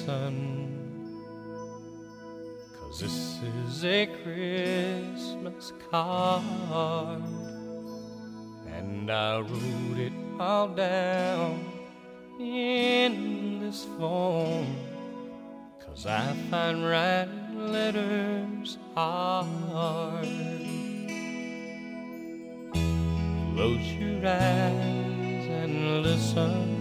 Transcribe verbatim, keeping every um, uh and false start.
listen, 'cause this is a Christmas card, and I wrote it all down in this form, 'cause I find writing letters hard. Close your eyes and listen,